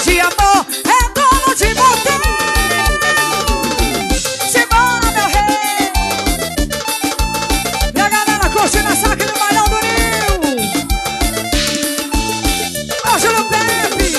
de amor, é dono de motel. Simbora, meu rei. E a galera curtindo essa aqui no Bailão do Rio. Ó, Júlio Pepe.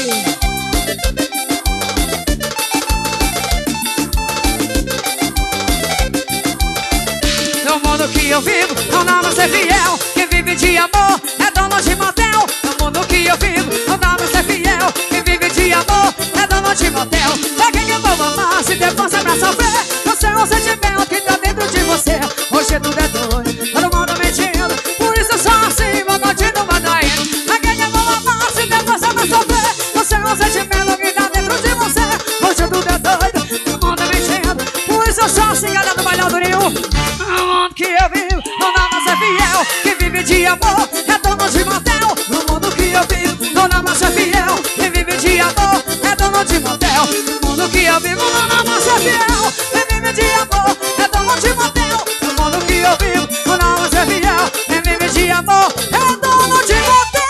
No mundo que eu vivo, não dá pra ser fiel. Quem vive de amor é dono de motel. No mundo que eu vivo, não dá pra ser fiel. Quem vive de amor é dono de motel. Pra quem eu vou amar se depois é pra sofrer? Você é um sentimento que tá dentro de você. Hoje tudo é doido, todo mundo mentindo. Por isso só assim vou continuar traindo. Pra quem eu vou amar se depois é pra sofrer? Você é um sentimento que tá dentro de você. Hoje tudo é doido, todo mundo mentindo. Por isso só assim, galera do Bailão do Rio. No mundo que eu vivo, não dá pra ser fiel. Quem vive de amor é dono de motel. No mundo que eu vivo, não dá pra ser fiel. Quem vive de amor é dono de motel. No mundo que eu vivo, não dá pra ser fiel. Quem vive de amor é dono de motel. No mundo que eu vivo, não dá pra ser fiel. Quem vive de amor é dono de motel.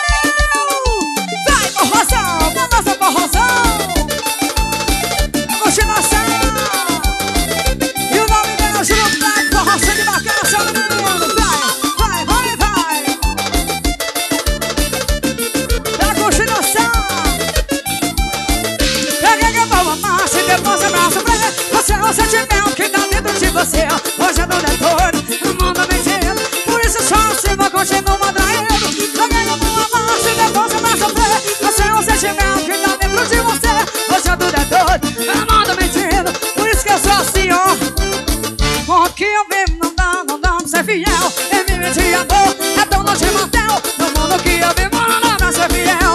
Vai, porrozão, balança, porrozão. Continuação. E o nome dela é Júlio Pepe, porrozão de bacana, seu menino. Vai, vai, vai, vai. Da continuação. Peguei que eu vou amar, se depois é pra sofrer. Você é um sentimento que tá dentro de você. Hoje é tudo é doido, não manda mentindo. Por isso só assim vou continuar traindo. Peguei que eu vou amar, se depois é pra sofrer. Você é um sentimento que tá dentro de você. Hoje é tudo é doido, não manda mentindo. Por isso que eu sou assim, ó. O que eu vivo não dá pra ser fiel. Quem vive de amor é dono de motel. No mundo que eu vivo não dá pra ser fiel.